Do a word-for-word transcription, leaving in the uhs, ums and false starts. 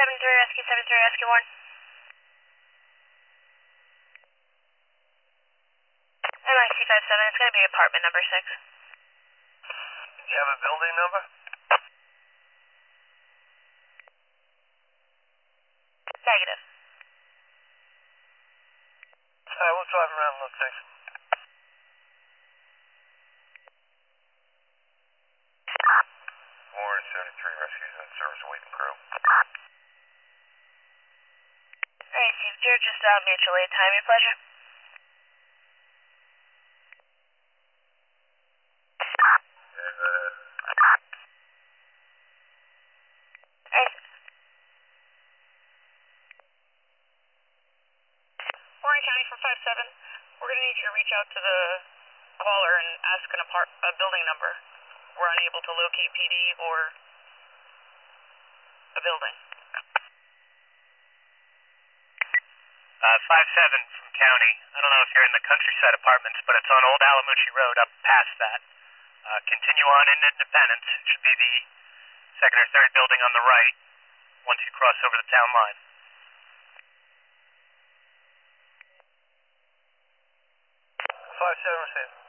seven three, rescue seven three, rescue one. M I C five seven, it's going to be apartment number six. Do you have a building number? Negative. Alright, we'll drive around and look, thanks. Warren seventy-three, rescues in service, awaiting crew. Alright, Steve, you're just out mutual aid time, your pleasure. Warren County from five seven, we're going to need you to reach out to the caller and ask an apart a building number. We're unable to locate P D or a building. Uh, five seven from County. I don't know if you're in the Countryside Apartments, but it's on Old Alamucci Road up past that. Uh, continue on in Independence. It should be the second or third building on the right once you cross over the town line. five seven, receive.